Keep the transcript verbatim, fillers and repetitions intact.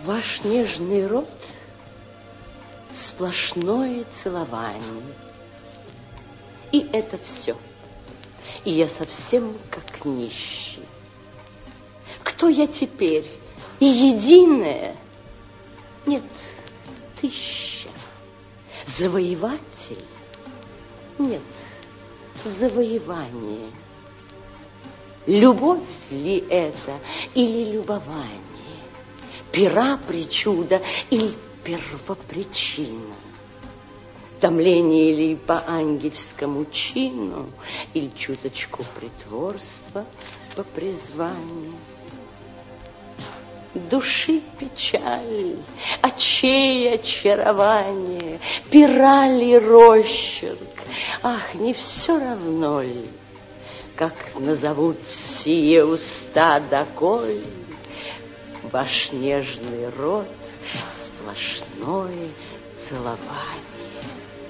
Ваш нежный рот — сплошное целование. И это все. И я совсем как нищий. Кто я теперь? И единая? Нет, тысяча. Завоеватель? Нет, завоевание. Любовь ли это или любование? Пера причуда или первопричина? Томление ли по ангельскому чину или чуточку притворства по призванию? Души печаль, очей очарование, пера ли росчерк? Ах, не все равно ли, как назовут сие уста доколе? Ваш нежный рот — сплошное целование.